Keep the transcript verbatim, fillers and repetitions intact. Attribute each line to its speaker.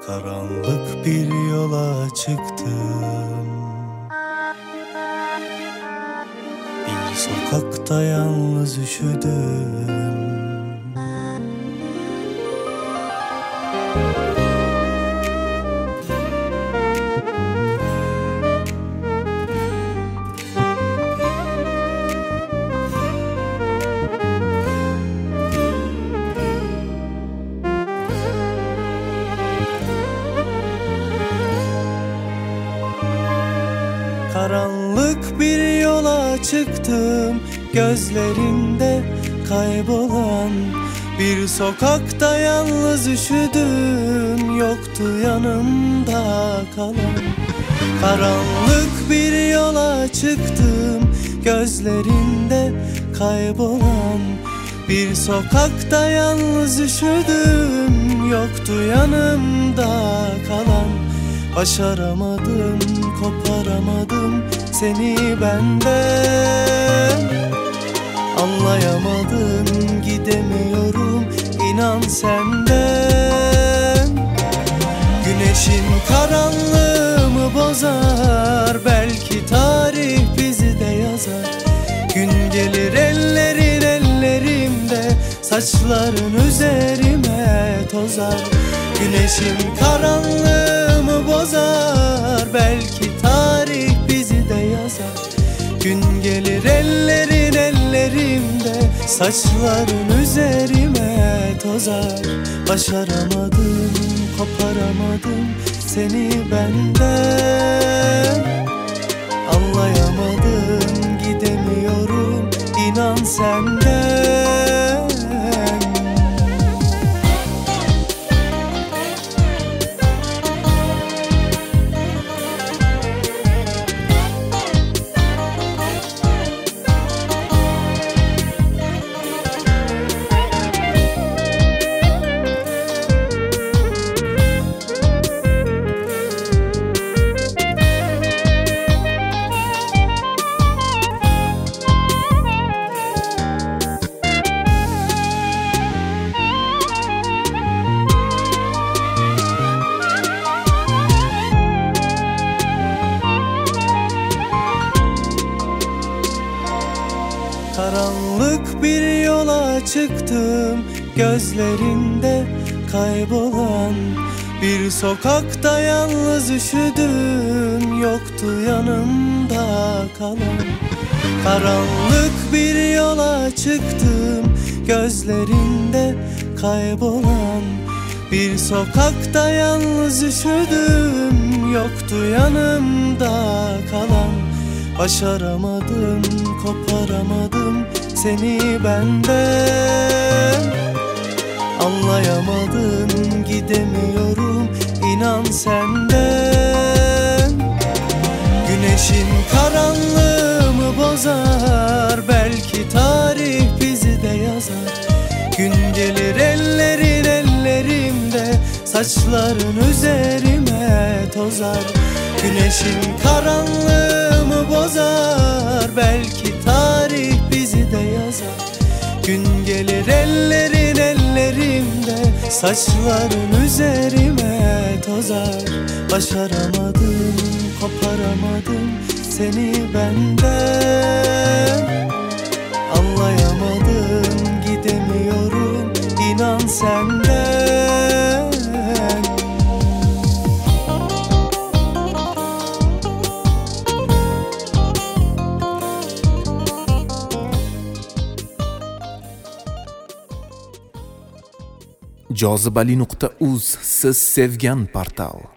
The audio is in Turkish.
Speaker 1: Karanlık bir yola çıktım. Bir sokakta yalnız üşüdüm. Karanlık bir yola çıktım, gözlerinde kaybolan. Bir sokakta yalnız üşüdüm, yoktu yanımda kalan. Karanlık bir yola çıktım, gözlerinde kaybolan. Bir sokakta yalnız üşüdüm, yoktu yanımda kalan. Başaramadım, koparamadım seni benden. Anlayamadım, gidemiyorum inan senden. Güneşin karanlığımı bozar, belki tarih bizi de yazar. Gün gelir ellerin ellerimde, saçların üzerime tozar. Güneşin karanlığımı bozar, belki tarih bizi de yazar. Gün gelir ellerin ellerimde, saçların üzerime tozar. Başaramadım, koparamadım seni benden. Anlayamadım, gidemiyorum inan senden. Karanlık bir yola çıktım, gözlerinde kaybolan. Bir sokakta yalnız üşüdüm, yoktu yanımda kalan. Karanlık bir yola çıktım, gözlerinde kaybolan. Bir sokakta yalnız üşüdüm, yoktu yanımda kalan. Başaramadım, koparamadım seni benden. Anlayamadım, gidemiyorum inan senden. Güneşin karanlığımı bozar, belki tarih bizi de yazar. Gün gelir ellerin ellerimde, saçların üzerime tozar. Güneşin karanlığımı bozar, belki tarih bizi de yazar. Gün gelir ellerin ellerimde, saçların üzerime tozar. Başaramadım, koparamadım seni benden. Anlayamadım, gidemiyorum inan senden.
Speaker 2: jozibali nuqta uz siz sevgan portal.